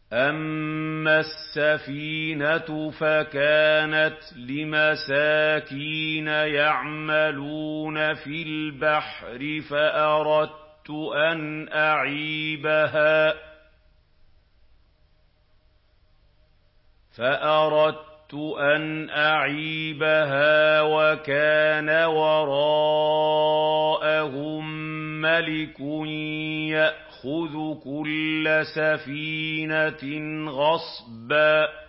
أَمَّا السَّفِينَةُ فَكَانَتْ لِمَسَاكِينَ يَعْمَلُونَ فِي الْبَحْرِ فَأَرَدتُّ أَنْ أَعِيبَهَا وَكَانَ وَرَاءَهُم مَّلِكٌ يَأْخُذُ كُلَّ سَفِينَةٍ غَصْبًا